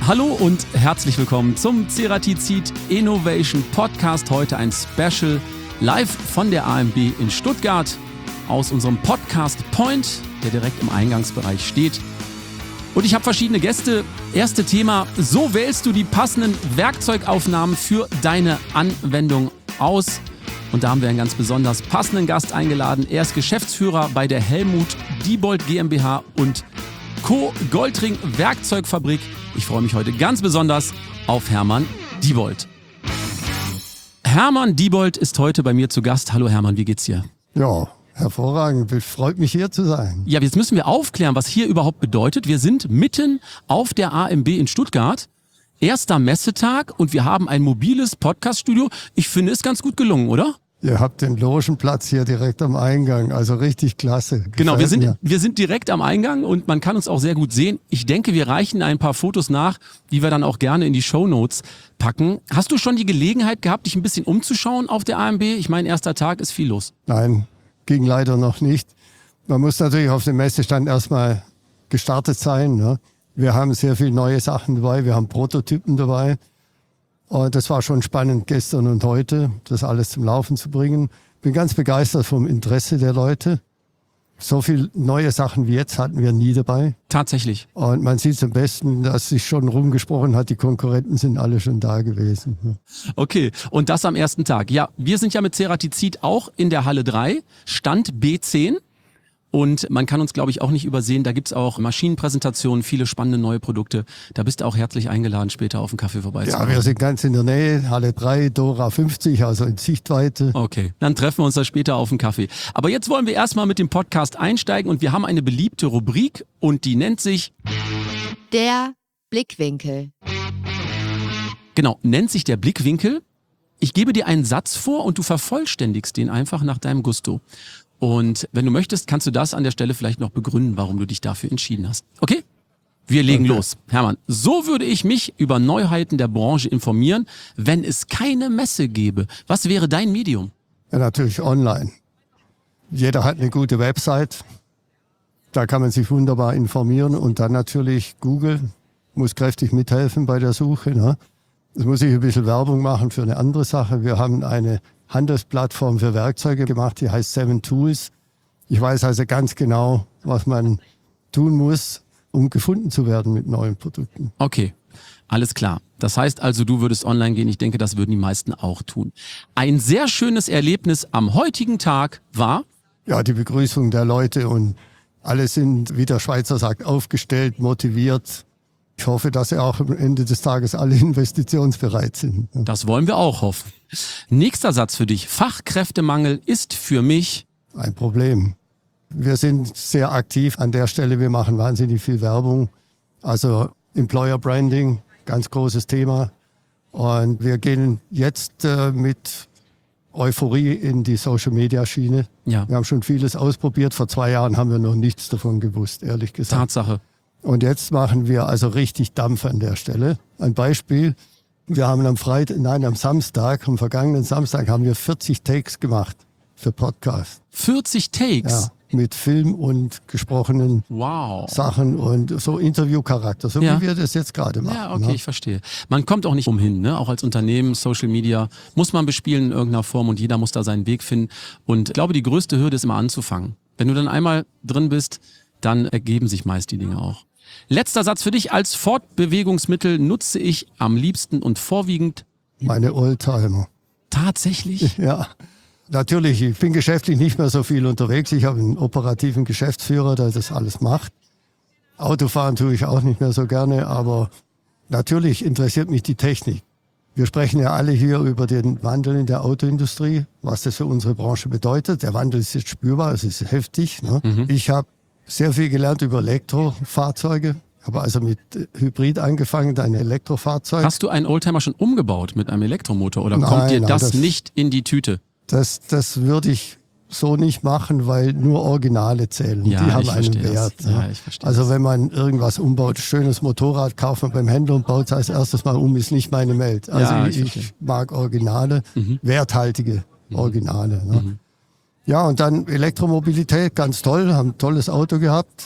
Hallo und herzlich willkommen zum Ceratizid Innovation Podcast. Heute ein Special live von der AMB in Stuttgart aus unserem Podcast Point, der direkt im Eingangsbereich steht. Und ich habe verschiedene Gäste. Erste Thema: So wählst du die passenden Werkzeugaufnahmen für deine Anwendung aus. Und da haben wir einen ganz besonders passenden Gast eingeladen. Er ist Geschäftsführer bei der Helmut Diebold GmbH und Co. Goldring Werkzeugfabrik. Ich freue mich heute ganz besonders auf Hermann Diebold. Hermann Diebold ist heute bei mir zu Gast. Hallo Hermann, wie geht's dir? Ja, hervorragend. Freut mich, hier zu sein. Ja, jetzt müssen wir aufklären, was hier überhaupt bedeutet. Wir sind mitten auf der AMB in Stuttgart. Erster Messetag und wir haben ein mobiles Podcaststudio. Ich finde es ganz gut gelungen, oder? Ihr habt den Logenplatz hier direkt am Eingang, also richtig klasse. Genau, wir sind direkt am Eingang und man kann uns auch sehr gut sehen. Ich denke, wir reichen ein paar Fotos nach, die wir dann auch gerne in die Shownotes packen. Hast du schon die Gelegenheit gehabt, dich ein bisschen umzuschauen auf der AMB? Ich meine, erster Tag ist viel los. Nein, ging leider noch nicht. Man muss natürlich auf dem Messestand erstmal gestartet sein, ne? Wir haben sehr viele neue Sachen dabei, wir haben Prototypen dabei. Und das war schon spannend gestern und heute, das alles zum Laufen zu bringen. Bin ganz begeistert vom Interesse der Leute. So viele neue Sachen wie jetzt hatten wir nie dabei. Tatsächlich. Und man sieht es am besten, dass sich schon rumgesprochen hat, die Konkurrenten sind alle schon da gewesen. Okay, und das am ersten Tag. Ja, wir sind ja mit Ceratizid auch in der Halle 3, Stand B10. Und man kann uns, glaube ich, auch nicht übersehen, da gibt's auch Maschinenpräsentationen, viele spannende neue Produkte. Da bist du auch herzlich eingeladen, später auf den Kaffee vorbeizukommen. Ja, wir sind ganz in der Nähe, Halle 3, Dora 50, also in Sichtweite. Okay, dann treffen wir uns da später auf den Kaffee. Aber jetzt wollen wir erstmal mit dem Podcast einsteigen und wir haben eine beliebte Rubrik und die nennt sich Der Blickwinkel. Genau, nennt sich der Blickwinkel. Ich gebe dir einen Satz vor und du vervollständigst den einfach nach deinem Gusto. Und wenn du möchtest, kannst du das an der Stelle vielleicht noch begründen, warum du dich dafür entschieden hast. Okay? Wir legen los. Hermann, so würde ich mich über Neuheiten der Branche informieren, wenn es keine Messe gäbe. Was wäre dein Medium? Ja, natürlich online. Jeder hat eine gute Website. Da kann man sich wunderbar informieren. Und dann natürlich Google muss kräftig mithelfen bei der Suche, ne? Jetzt muss ich ein bisschen Werbung machen für eine andere Sache. Wir haben eine Handelsplattform für Werkzeuge gemacht, die heißt 7 Tools. Ich weiß also ganz genau, was man tun muss, um gefunden zu werden mit neuen Produkten. Okay, alles klar. Das heißt also, du würdest online gehen. Ich denke, das würden die meisten auch tun. Ein sehr schönes Erlebnis am heutigen Tag war? Ja, die Begrüßung der Leute und alle sind, wie der Schweizer sagt, aufgestellt, motiviert. Ich hoffe, dass sie auch am Ende des Tages alle investitionsbereit sind. Das wollen wir auch hoffen. Nächster Satz für dich. Fachkräftemangel ist für mich ein Problem. Wir sind sehr aktiv an der Stelle. Wir machen wahnsinnig viel Werbung. Also Employer Branding, ganz großes Thema. Und wir gehen jetzt mit Euphorie in die Social-Media-Schiene. Ja. Wir haben schon vieles ausprobiert. Vor 2 Jahren haben wir noch nichts davon gewusst, ehrlich gesagt. Tatsache. Und jetzt machen wir also richtig Dampf an der Stelle. Ein Beispiel, wir haben am vergangenen Samstag haben wir 40 Takes gemacht für Podcast. 40 Takes? Ja, mit Film und gesprochenen Sachen und so Interviewcharakter, so wie wir das jetzt gerade machen. Ja, okay, ich verstehe. Man kommt auch nicht umhin, ne? Auch als Unternehmen, Social Media muss man bespielen in irgendeiner Form und jeder muss da seinen Weg finden. Und ich glaube, die größte Hürde ist immer anzufangen. Wenn du dann einmal drin bist, dann ergeben sich meist die Dinge auch. Letzter Satz für dich. Als Fortbewegungsmittel nutze ich am liebsten und vorwiegend meine Oldtimer. Tatsächlich? Ja, natürlich. Ich bin geschäftlich nicht mehr so viel unterwegs. Ich habe einen operativen Geschäftsführer, der das alles macht. Autofahren tue ich auch nicht mehr so gerne, aber natürlich interessiert mich die Technik. Wir sprechen ja alle hier über den Wandel in der Autoindustrie, was das für unsere Branche bedeutet. Der Wandel ist jetzt spürbar, es ist heftig, ne? Ich habe sehr viel gelernt über Elektrofahrzeuge. Habe also mit Hybrid angefangen, ein Elektrofahrzeug. Hast du einen Oldtimer schon umgebaut mit einem Elektromotor oder kommt dir das nicht in die Tüte? Das würde ich so nicht machen, weil nur Originale zählen. Ja, die haben einen Wert. Ja, ich verstehe also wenn man irgendwas umbaut, schönes Motorrad kauft man beim Händler und baut es als erstes mal um, ist nicht meine Welt. Also ja, ich mag Originale, werthaltige Originale. Ne? Ja, und dann Elektromobilität, ganz toll, haben ein tolles Auto gehabt.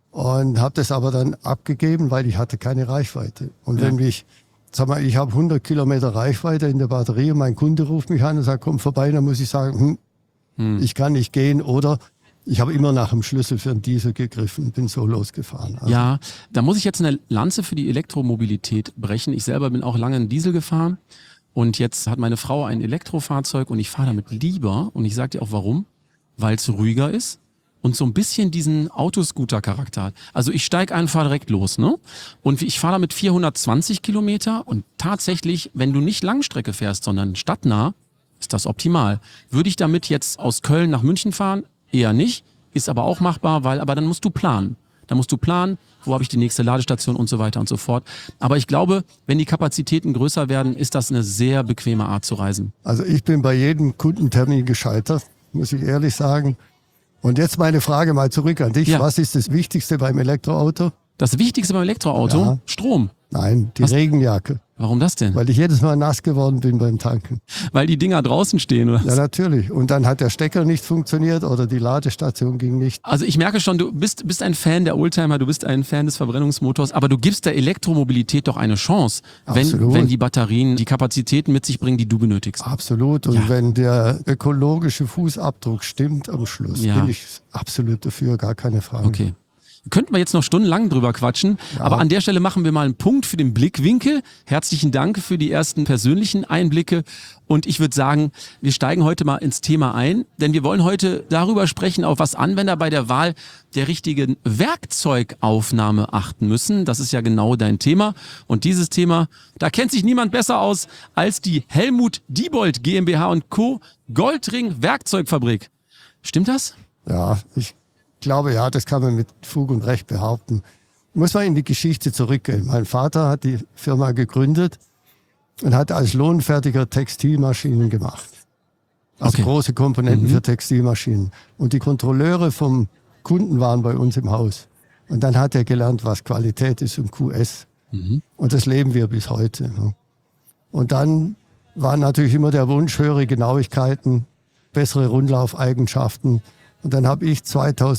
und habe das aber dann abgegeben, weil ich hatte keine Reichweite. Und wenn ich habe 100 Kilometer Reichweite in der Batterie und mein Kunde ruft mich an und sagt, komm vorbei, dann muss ich sagen, ich kann nicht gehen oder ich habe immer nach dem Schlüssel für einen Diesel gegriffen und bin so losgefahren. Also Ja, da muss ich jetzt eine Lanze für die Elektromobilität brechen. Ich selber bin auch lange einen Diesel gefahren und jetzt hat meine Frau ein Elektrofahrzeug und ich fahre damit lieber und ich sage dir auch warum, weil es ruhiger ist und so ein bisschen diesen Autoscooter-Charakter hat. Also ich steige ein, fahre direkt los, ne? Und ich fahre damit 420 Kilometer und tatsächlich, wenn du nicht Langstrecke fährst, sondern stadtnah, ist das optimal. Würde ich damit jetzt aus Köln nach München fahren? Eher nicht, ist aber auch machbar, aber dann musst du planen. Dann musst du planen, wo habe ich die nächste Ladestation und so weiter und so fort. Aber ich glaube, wenn die Kapazitäten größer werden, ist das eine sehr bequeme Art zu reisen. Also ich bin bei jedem Kundentermin gescheitert, muss ich ehrlich sagen. Und jetzt meine Frage mal zurück an dich. Ja. Was ist das Wichtigste beim Elektroauto? Das Wichtigste beim Elektroauto? Ja. Strom. Nein, die Was? Regenjacke. Warum das denn? Weil ich jedes Mal nass geworden bin beim Tanken. Weil die Dinger draußen stehen, oder? Ja, natürlich. Und dann hat der Stecker nicht funktioniert oder die Ladestation ging nicht. Also ich merke schon, du bist ein Fan der Oldtimer, du bist ein Fan des Verbrennungsmotors, aber du gibst der Elektromobilität doch eine Chance, Absolut. wenn die Batterien die Kapazitäten mit sich bringen, die du benötigst. Absolut. Und wenn der ökologische Fußabdruck stimmt am Schluss, Ja. bin ich absolut dafür, gar keine Frage. Okay. Könnten wir jetzt noch stundenlang drüber quatschen, aber an der Stelle machen wir mal einen Punkt für den Blickwinkel. Herzlichen Dank für die ersten persönlichen Einblicke und ich würde sagen, wir steigen heute mal ins Thema ein, denn wir wollen heute darüber sprechen, auf was Anwender bei der Wahl der richtigen Werkzeugaufnahme achten müssen. Das ist ja genau dein Thema und dieses Thema, da kennt sich niemand besser aus als die Helmut Diebold GmbH & Co. Goldring Werkzeugfabrik. Stimmt das? Ja, ich glaube, ja, das kann man mit Fug und Recht behaupten. Muss man in die Geschichte zurückgehen. Mein Vater hat die Firma gegründet und hat als Lohnfertiger Textilmaschinen gemacht. Also Okay. große Komponenten für Textilmaschinen. Und die Kontrolleure vom Kunden waren bei uns im Haus. Und dann hat er gelernt, was Qualität ist und QS. Und das leben wir bis heute. Ne? Und dann war natürlich immer der Wunsch, höhere Genauigkeiten, bessere Rundlaufeigenschaften. Und dann habe ich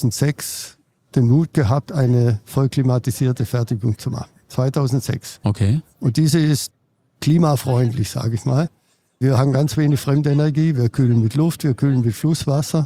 2006 den Mut gehabt, eine vollklimatisierte Fertigung zu machen. 2006. Okay. Und diese ist klimafreundlich, sage ich mal. Wir haben ganz wenig Fremdenergie. Wir kühlen mit Luft, wir kühlen mit Flusswasser.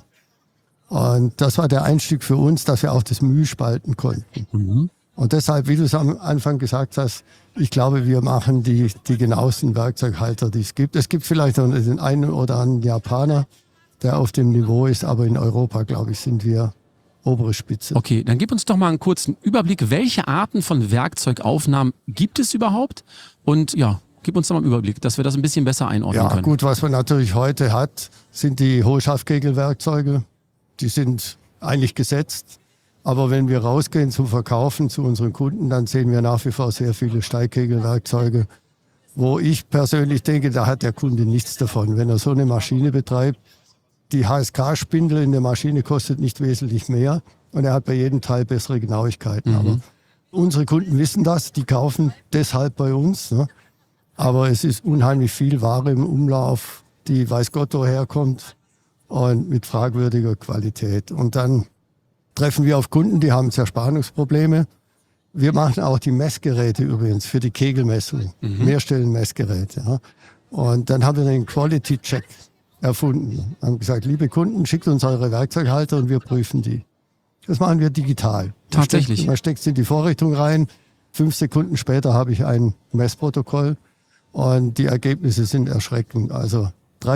Und das war der Einstieg für uns, dass wir auch das Mühe spalten konnten. Und deshalb, wie du es am Anfang gesagt hast, ich glaube, wir machen die genauesten Werkzeughalter, die es gibt. Es gibt vielleicht noch den einen oder anderen Japaner, der auf dem Niveau ist, aber in Europa, glaube ich, sind wir obere Spitze. Okay, dann gib uns doch mal einen kurzen Überblick. Welche Arten von Werkzeugaufnahmen gibt es überhaupt? Und ja, gib uns doch mal einen Überblick, dass wir das ein bisschen besser einordnen Ja, können. gut, was man natürlich heute hat, sind die Hohlschaftkegelwerkzeuge. Die sind eigentlich gesetzt. Aber wenn wir rausgehen zum Verkaufen zu unseren Kunden, dann sehen wir nach wie vor sehr viele Steigkegelwerkzeuge, wo ich persönlich denke, da hat der Kunde nichts davon. Wenn er so eine Maschine betreibt, die HSK-Spindel in der Maschine kostet nicht wesentlich mehr und er hat bei jedem Teil bessere Genauigkeiten. Aber unsere Kunden wissen das, die kaufen deshalb bei uns. Ne? Aber es ist unheimlich viel Ware im Umlauf, die weiß Gott woher kommt und mit fragwürdiger Qualität. Und dann treffen wir auf Kunden, die haben Zerspannungsprobleme. Wir machen auch die Messgeräte übrigens für die Kegelmessung, Mehrstellenmessgeräte. Ja. Und dann haben wir den Quality Check erfunden. Haben gesagt, liebe Kunden, schickt uns eure Werkzeughalter und wir prüfen die. Das machen wir digital. Tatsächlich. Man steckt es in die Vorrichtung rein. 5 Sekunden später habe ich ein Messprotokoll und die Ergebnisse sind erschreckend. Also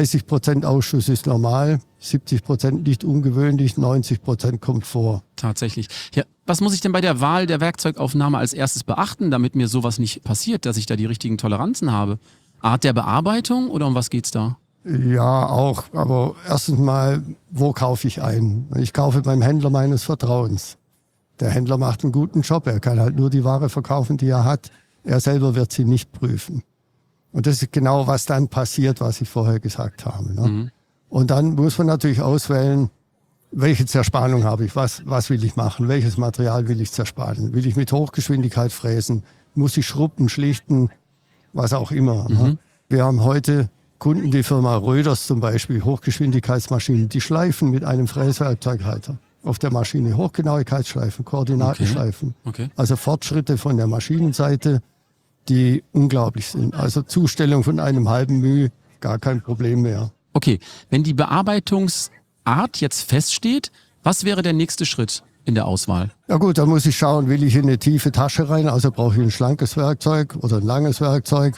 30% Ausschuss ist normal, 70% nicht ungewöhnlich, 90% kommt vor. Tatsächlich. Ja, was muss ich denn bei der Wahl der Werkzeugaufnahme als erstes beachten, damit mir sowas nicht passiert, dass ich da die richtigen Toleranzen habe? Art der Bearbeitung oder um was geht's da? Ja, auch. Aber erstens mal, wo kaufe ich ein? Ich kaufe beim Händler meines Vertrauens. Der Händler macht einen guten Job. Er kann halt nur die Ware verkaufen, die er hat. Er selber wird sie nicht prüfen. Und das ist genau, was dann passiert, was ich vorher gesagt habe. Ne? Und dann muss man natürlich auswählen, welche Zerspannung habe ich, was will ich machen, welches Material will ich zerspannen. Will ich mit Hochgeschwindigkeit fräsen, muss ich schrubben, schlichten, was auch immer. Ne? Wir haben heute Kunden, die Firma Röders zum Beispiel, Hochgeschwindigkeitsmaschinen, die schleifen mit einem Fräswerkzeughalter. auf der Maschine Hochgenauigkeitsschleifen, Koordinatenschleifen. Okay. Also Fortschritte von der Maschinenseite, die unglaublich sind. Also Zustellung von einem halben μ, gar kein Problem mehr. Okay, wenn die Bearbeitungsart jetzt feststeht, was wäre der nächste Schritt in der Auswahl? Ja gut, dann muss ich schauen, will ich in eine tiefe Tasche rein, also brauche ich ein schlankes Werkzeug oder ein langes Werkzeug.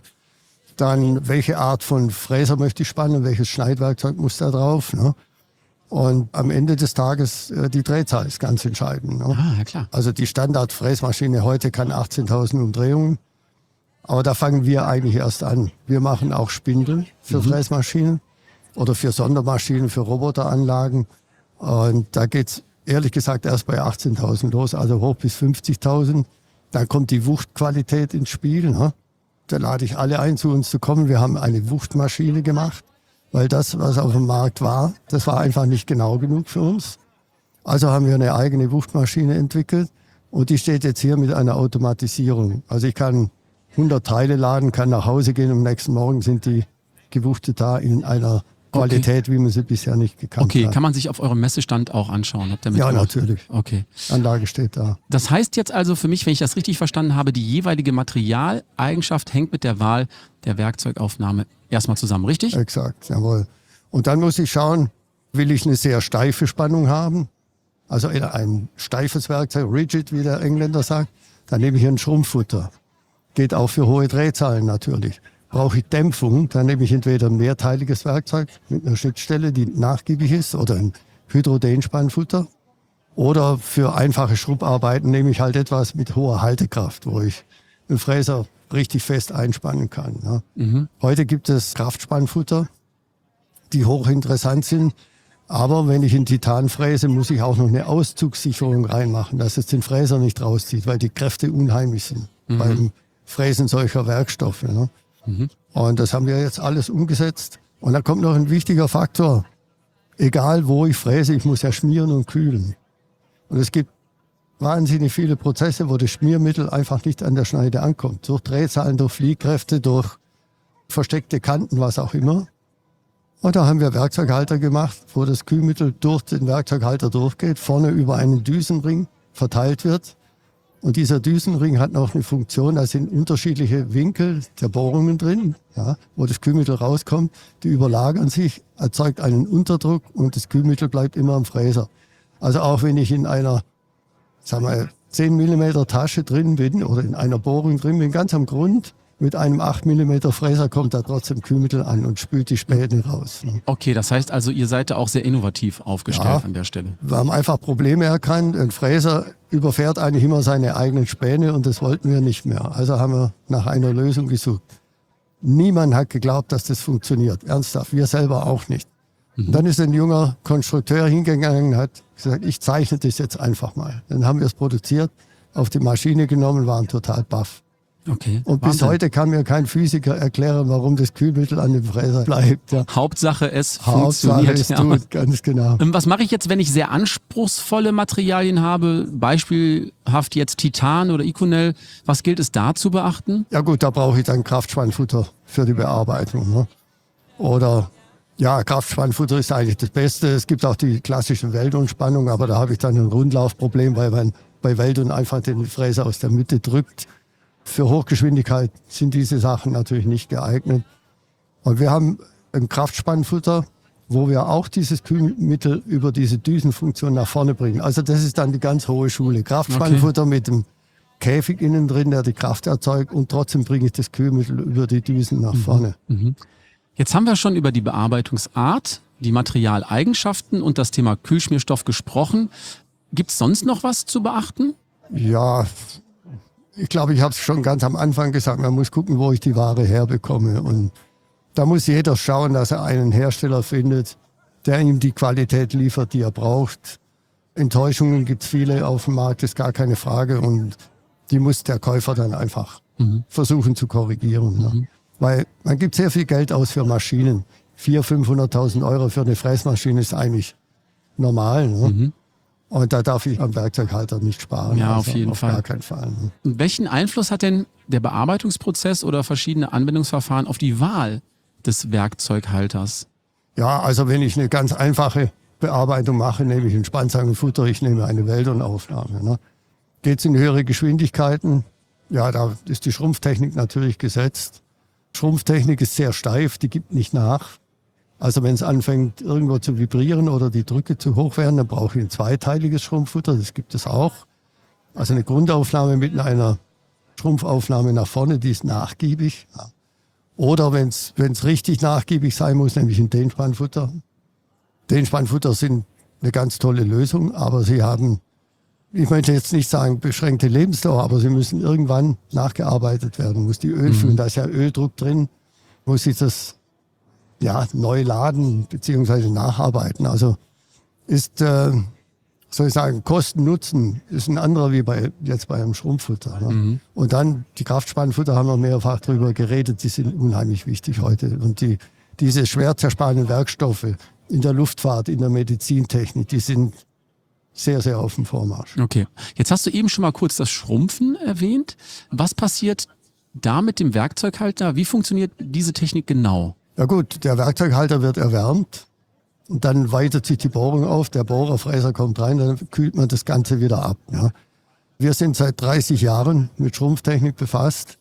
Dann, welche Art von Fräser möchte ich spannen, welches Schneidwerkzeug muss da drauf. Ne? Und am Ende des Tages die Drehzahl ist ganz entscheidend. Ne? Ah, ja klar. Also die Standardfräsmaschine heute kann 18.000 Umdrehungen, aber da fangen wir eigentlich erst an. Wir machen auch Spindel für Fräsmaschinen oder für Sondermaschinen, für Roboteranlagen. Und da geht's ehrlich gesagt erst bei 18.000 los, also hoch bis 50.000. Dann kommt die Wuchtqualität ins Spiel. Ne? Da lade ich alle ein, zu uns zu kommen. Wir haben eine Wuchtmaschine gemacht, weil das, was auf dem Markt war, das war einfach nicht genau genug für uns. Also haben wir eine eigene Wuchtmaschine entwickelt und die steht jetzt hier mit einer Automatisierung. Also ich kann 100 Teile laden, kann nach Hause gehen und am nächsten Morgen sind die gewuchtet da in einer Qualität, wie man sie bisher nicht gekannt hat. Okay, kann man sich auf eurem Messestand auch anschauen? Habt ihr Ja, mitgemacht? natürlich. Okay. Anlage steht da. Das heißt jetzt also für mich, wenn ich das richtig verstanden habe, die jeweilige Materialeigenschaft hängt mit der Wahl der Werkzeugaufnahme erstmal zusammen, richtig? Exakt, jawohl. Und dann muss ich schauen, will ich eine sehr steife Spannung haben? Also ein steifes Werkzeug, rigid, wie der Engländer sagt. Dann nehme ich ein Schrumpffutter. Geht auch für hohe Drehzahlen natürlich. Brauche ich Dämpfung, dann nehme ich entweder ein mehrteiliges Werkzeug mit einer Schnittstelle, die nachgiebig ist, oder ein Hydrodenspannfutter. Oder für einfache Schrubbarbeiten nehme ich halt etwas mit hoher Haltekraft, wo ich einen Fräser richtig fest einspannen kann. Ne? Heute gibt es Kraftspannfutter, die hochinteressant sind. Aber wenn ich in Titan fräse, muss ich auch noch eine Auszugssicherung reinmachen, dass es den Fräser nicht rauszieht, weil die Kräfte unheimlich sind beim Fräsen solcher Werkstoffe. Ne? Und das haben wir jetzt alles umgesetzt. Und dann kommt noch ein wichtiger Faktor. Egal wo ich fräse, ich muss ja schmieren und kühlen. Und es gibt wahnsinnig viele Prozesse, wo das Schmiermittel einfach nicht an der Schneide ankommt. Durch Drehzahlen, durch Fliehkräfte, durch versteckte Kanten, was auch immer. Und da haben wir Werkzeughalter gemacht, wo das Kühlmittel durch den Werkzeughalter durchgeht, vorne über einen Düsenring verteilt wird. Und dieser Düsenring hat noch eine Funktion, da sind unterschiedliche Winkel der Bohrungen drin, ja, wo das Kühlmittel rauskommt. Die überlagern sich, erzeugt einen Unterdruck und das Kühlmittel bleibt immer am Fräser. Also auch wenn ich in einer, sagen wir, 10 mm Tasche drin bin oder in einer Bohrung drin bin, ganz am Grund, mit einem 8 mm Fräser kommt da trotzdem Kühlmittel an und spült die Späne raus. Ne? Okay, das heißt also, ihr seid da auch sehr innovativ aufgestellt an der Stelle. Wir haben einfach Probleme erkannt. Ein Fräser überfährt eigentlich immer seine eigenen Späne und das wollten wir nicht mehr. Also haben wir nach einer Lösung gesucht. Niemand hat geglaubt, dass das funktioniert. Ernsthaft, wir selber auch nicht. Und dann ist ein junger Konstrukteur hingegangen und hat gesagt, ich zeichne das jetzt einfach mal. Dann haben wir es produziert, auf die Maschine genommen, waren total baff. Okay. Und bis heute kann mir kein Physiker erklären, warum das Kühlmittel an dem Fräser bleibt. Ja. Hauptsache es Hauptsache funktioniert. es tut, ganz genau. Was mache ich jetzt, wenn ich sehr anspruchsvolle Materialien habe? Beispielhaft jetzt Titan oder Iconel. Was gilt es da zu beachten? Ja gut, da brauche ich dann Kraftspannfutter für die Bearbeitung. Ne? Oder ja, Kraftspannfutter ist eigentlich das Beste. Es gibt auch die klassischen Weldon-Spannungen, aber da habe ich dann ein Rundlaufproblem, weil man bei Weldon einfach den Fräser aus der Mitte drückt. Für Hochgeschwindigkeit sind diese Sachen natürlich nicht geeignet. Und wir haben ein Kraftspannfutter, wo wir auch dieses Kühlmittel über diese Düsenfunktion nach vorne bringen. Also das ist dann die ganz hohe Schule. Kraftspannfutter mit dem Käfig innen drin, der die Kraft erzeugt und trotzdem bringe ich das Kühlmittel über die Düsen nach vorne. Jetzt haben wir schon über die Bearbeitungsart, die Materialeigenschaften und das Thema Kühlschmierstoff gesprochen. Gibt es sonst noch was zu beachten? Ja, ich glaube, ich habe es schon ganz am Anfang gesagt, man muss gucken, wo ich die Ware herbekomme. Und da muss jeder schauen, dass er einen Hersteller findet, der ihm die Qualität liefert, die er braucht. Enttäuschungen gibt es viele auf dem Markt, ist gar keine Frage. Und die muss der Käufer dann einfach versuchen zu korrigieren. Ne? Weil man gibt sehr viel Geld aus für Maschinen. 400.000, 500.000 Euro für eine Fräsmaschine ist eigentlich normal. Ne? Und da darf ich am Werkzeughalter nicht sparen. Ja, also auf jeden Fall. Gar keinen Fall. Ne? Und welchen Einfluss hat denn der Bearbeitungsprozess oder verschiedene Anwendungsverfahren auf die Wahl des Werkzeughalters? Ja, also wenn ich eine ganz einfache Bearbeitung mache, nehme ich ein Spannzangenfutter, ich nehme eine Wäldernaufnahme. Ne? Geht es in höhere Geschwindigkeiten? Ja, da ist die Schrumpftechnik natürlich gesetzt. Schrumpftechnik ist sehr steif, die gibt nicht nach. Also wenn es anfängt irgendwo zu vibrieren oder die Drücke zu hoch werden, dann brauche ich ein zweiteiliges Schrumpffutter, das gibt es auch. Also eine Grundaufnahme mit einer Schrumpfaufnahme nach vorne, die ist nachgiebig. Ja. Oder wenn es richtig nachgiebig sein muss, nämlich ein Dehnspannfutter. Dehnspannfutter sind eine ganz tolle Lösung, aber sie haben, ich möchte jetzt nicht sagen beschränkte Lebensdauer, aber sie müssen irgendwann nachgearbeitet werden. Muss die Öl füllen, da ist ja Öldruck drin, muss ich das neu laden bzw. nacharbeiten. Also ist, soll ich sagen, Kosten-Nutzen ist ein anderer wie bei einem Schrumpffutter. Ne? Und dann die Kraftspannfutter haben wir mehrfach drüber geredet, die sind unheimlich wichtig heute. Und diese schwer zersparenden Werkstoffe in der Luftfahrt, in der Medizintechnik, die sind sehr, sehr auf dem Vormarsch. Okay, jetzt hast du eben schon mal kurz das Schrumpfen erwähnt. Was passiert da mit dem Werkzeughalter? Wie funktioniert diese Technik genau? Ja gut, der Werkzeughalter wird erwärmt und dann weitet sich die Bohrung auf, der Bohrerfräser kommt rein, dann kühlt man das Ganze wieder ab. Ja. Wir sind seit 30 Jahren mit Schrumpftechnik befasst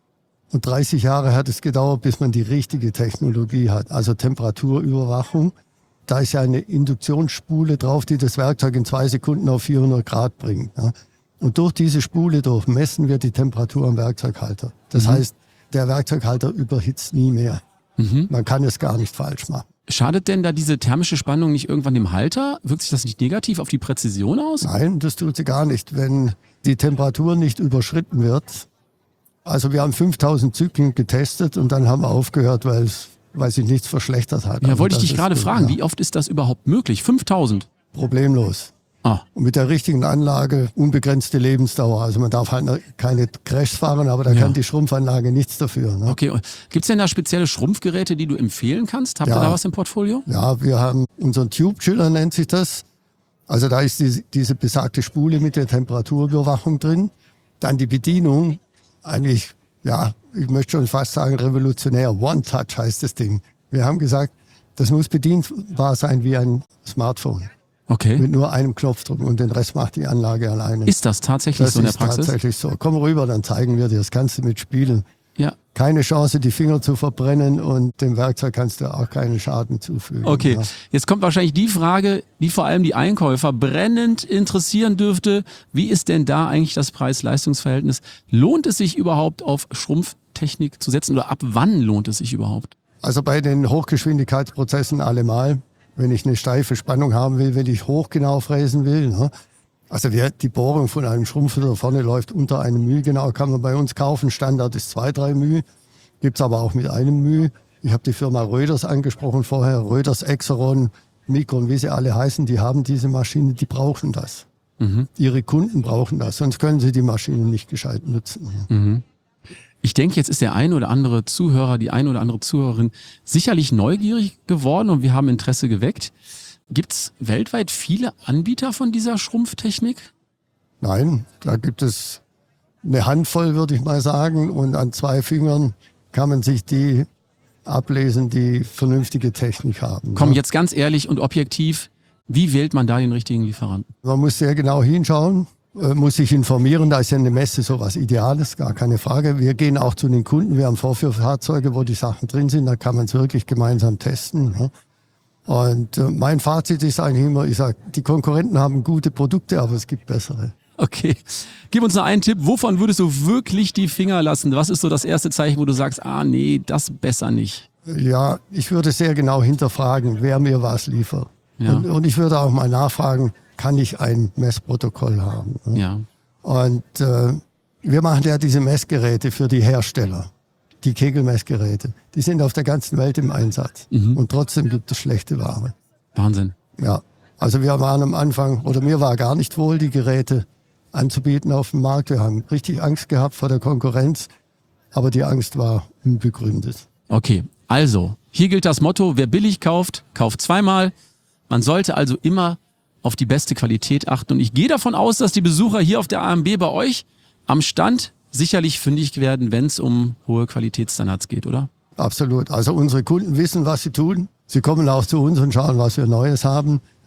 und 30 Jahre hat es gedauert, bis man die richtige Technologie hat, also Temperaturüberwachung. Da ist ja eine Induktionsspule drauf, die das Werkzeug in 2 Sekunden auf 400 Grad bringt. Ja. Und durch diese Spule messen wir die Temperatur am Werkzeughalter. Das heißt, der Werkzeughalter überhitzt nie mehr. Man kann es gar nicht falsch machen. Schadet denn da diese thermische Spannung nicht irgendwann dem Halter? Wirkt sich das nicht negativ auf die Präzision aus? Nein, das tut sie gar nicht, wenn die Temperatur nicht überschritten wird. Also wir haben 5000 Zyklen getestet und dann haben wir aufgehört, weil sich nichts verschlechtert hat. Ja, also wollte ich dich gerade fragen, ja. Wie oft ist das überhaupt möglich? 5000? Problemlos. Ah. Und mit der richtigen Anlage unbegrenzte Lebensdauer. Also man darf halt keine Crashs fahren, aber da kann die Schrumpfanlage nichts dafür. Ne? Okay, gibt es denn da spezielle Schrumpfgeräte, die du empfehlen kannst? Habt ihr da was im Portfolio? Ja, wir haben unseren Tube Chiller, nennt sich das. Also da ist diese besagte Spule mit der Temperaturüberwachung drin. Dann die Bedienung, eigentlich, ich möchte schon fast sagen revolutionär. One-Touch heißt das Ding. Wir haben gesagt, das muss bedienbar sein wie ein Smartphone. Okay. Mit nur einem Knopfdruck und den Rest macht die Anlage alleine. Ist das tatsächlich so in der Praxis? Das ist tatsächlich so. Komm rüber, dann zeigen wir dir, das kannst du mitspielen. Ja. Keine Chance, die Finger zu verbrennen und dem Werkzeug kannst du auch keinen Schaden zufügen. Okay, Ja. jetzt kommt wahrscheinlich die Frage, die vor allem die Einkäufer brennend interessieren dürfte. Wie ist denn da eigentlich das Preis-Leistungs-Verhältnis? Lohnt es sich überhaupt auf Schrumpftechnik zu setzen oder ab wann lohnt es sich überhaupt? Also bei den Hochgeschwindigkeitsprozessen allemal. Wenn ich eine steife Spannung haben will, wenn ich hochgenau fräsen will. Ne? Also die Bohrung von einem Schrumpffutter vorne läuft unter 1 μ. Genau kann man bei uns kaufen. Standard ist 2-3 μ. Gibt es aber auch mit 1 μ. Ich habe die Firma Röders angesprochen vorher. Röders, Exeron, Mikron, wie sie alle heißen, die haben diese Maschine, die brauchen das. Ihre Kunden brauchen das, sonst können sie die Maschine nicht gescheit nutzen. Ich denke, jetzt ist der ein oder andere Zuhörer, die ein oder andere Zuhörerin sicherlich neugierig geworden und wir haben Interesse geweckt. Gibt es weltweit viele Anbieter von dieser Schrumpftechnik? Nein, da gibt es eine Handvoll, würde ich mal sagen. Und an 2 Fingern kann man sich die ablesen, die vernünftige Technik haben. Komm, jetzt ganz ehrlich und objektiv, wie wählt man da den richtigen Lieferanten? Man muss sehr genau hinschauen, muss sich informieren. Da ist ja eine Messe sowas Ideales, gar keine Frage. Wir gehen auch zu den Kunden. Wir haben Vorführfahrzeuge, wo die Sachen drin sind. Da kann man es wirklich gemeinsam testen. Ne? Und mein Fazit ist eigentlich immer, ich sage, die Konkurrenten haben gute Produkte, aber es gibt bessere. Okay, gib uns noch einen Tipp. Wovon würdest du wirklich die Finger lassen? Was ist so das erste Zeichen, wo du sagst, nee, das besser nicht? Ja, ich würde sehr genau hinterfragen, wer mir was liefert. Ja. Und ich würde auch mal nachfragen, kann ich ein Messprotokoll haben? Ne? Ja. Und wir machen ja diese Messgeräte für die Hersteller, die Kegelmessgeräte. Die sind auf der ganzen Welt im Einsatz. Und trotzdem gibt es schlechte Ware. Wahnsinn. Ja, also wir waren am Anfang, oder mir war gar nicht wohl, die Geräte anzubieten auf dem Markt. Wir haben richtig Angst gehabt vor der Konkurrenz, aber die Angst war unbegründet. Okay, also, hier gilt das Motto, wer billig kauft, kauft zweimal. Man sollte also immer auf die beste Qualität achten. Und ich gehe davon aus, dass die Besucher hier auf der AMB bei euch am Stand sicherlich fündig werden, wenn es um hohe Qualitätsstandards geht, oder? Absolut. Also unsere Kunden wissen, was sie tun. Sie kommen auch zu uns und schauen, was wir Neues haben.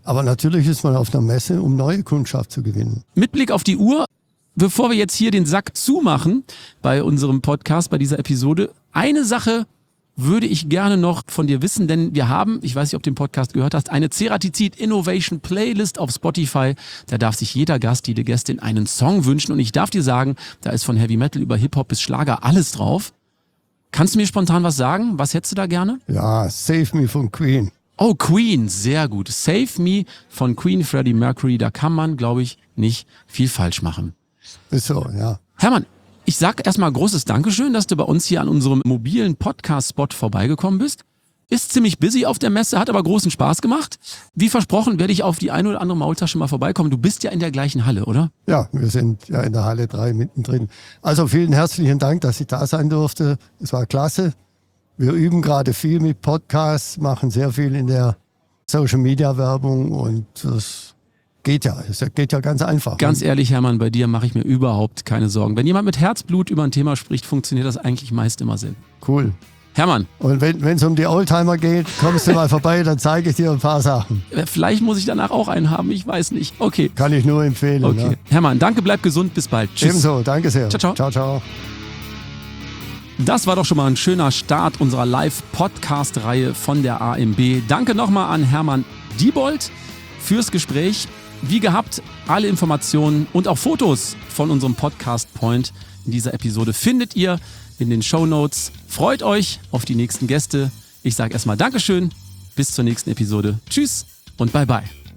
Aber natürlich ist man auf einer Messe, um neue Kundschaft zu gewinnen. Mit Blick auf die Uhr, bevor wir jetzt hier den Sack zumachen bei unserem Podcast, bei dieser Episode, eine Sache würde ich gerne noch von dir wissen, denn wir haben, ich weiß nicht, ob du den Podcast gehört hast, eine Ceratizid Innovation Playlist auf Spotify. Da darf sich jeder Gast, jede Gästin einen Song wünschen und ich darf dir sagen, da ist von Heavy Metal über Hip-Hop bis Schlager alles drauf. Kannst du mir spontan was sagen? Was hättest du da gerne? Ja, Save Me von Queen. Oh, Queen, sehr gut. Save Me von Queen, Freddie Mercury, da kann man, glaube ich, nicht viel falsch machen. Ist so, ja. Hermann, ich sag erstmal großes Dankeschön, dass du bei uns hier an unserem mobilen Podcast-Spot vorbeigekommen bist. Ist ziemlich busy auf der Messe, hat aber großen Spaß gemacht. Wie versprochen, werde ich auf die eine oder andere Maultasche mal vorbeikommen. Du bist ja in der gleichen Halle, oder? Ja, wir sind ja in der Halle 3 mittendrin. Also vielen herzlichen Dank, dass ich da sein durfte. Es war klasse. Wir üben gerade viel mit Podcasts, machen sehr viel in der Social-Media-Werbung und das geht ja. Es geht ja ganz einfach. Ganz ehrlich, Hermann, bei dir mache ich mir überhaupt keine Sorgen. Wenn jemand mit Herzblut über ein Thema spricht, funktioniert das eigentlich meist immer sehr. Cool. Hermann. Und wenn es um die Oldtimer geht, kommst du mal vorbei, dann zeige ich dir ein paar Sachen. Vielleicht muss ich danach auch einen haben, ich weiß nicht. Okay. Kann ich nur empfehlen. Okay. Ja. Hermann, danke, bleib gesund, bis bald. Tschüss. Ebenso, danke sehr. Ciao, ciao. Ciao, ciao. Das war doch schon mal ein schöner Start unserer Live-Podcast-Reihe von der AMB. Danke nochmal an Hermann Diebold fürs Gespräch. Wie gehabt, alle Informationen und auch Fotos von unserem Podcast Point in dieser Episode findet ihr in den Shownotes. Freut euch auf die nächsten Gäste. Ich sage erstmal Dankeschön, bis zur nächsten Episode. Tschüss und bye bye.